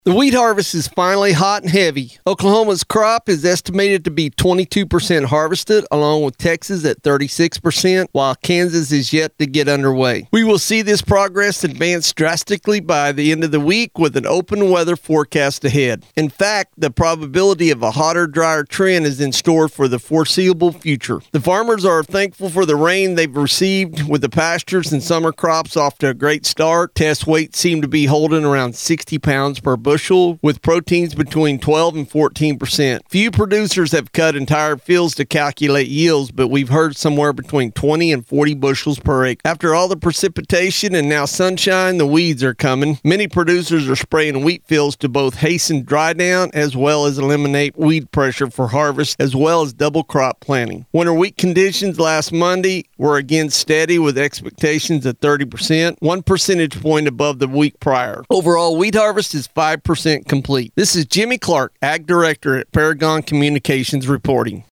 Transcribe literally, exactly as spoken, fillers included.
The wheat harvest is finally hot and heavy. Oklahoma's crop is estimated to be twenty-two percent harvested, along with Texas at thirty-six percent, while Kansas is yet to get underway. We will see this progress advance drastically by the end of the week with an open weather forecast ahead. In fact, the probability of a hotter, drier trend is in store for the foreseeable future. The farmers are thankful for the rain they've received, with the pastures and summer crops off to a great start. Test weights seem to be holding around sixty pounds per bushel. Bushel, with proteins between twelve and fourteen percent. Few producers have cut entire fields to calculate yields, but we've heard somewhere between twenty and forty bushels per acre. After all the precipitation and now sunshine, the weeds are coming. Many producers are spraying wheat fields to both hasten dry down as well as eliminate weed pressure for harvest, as well as double crop planting. Winter wheat conditions last Monday were again steady, with expectations of thirty percent, one percentage point above the week prior. Overall, wheat harvest is five percent complete. This is Jimmy Clark, Ag Director at Paragon Communications, reporting.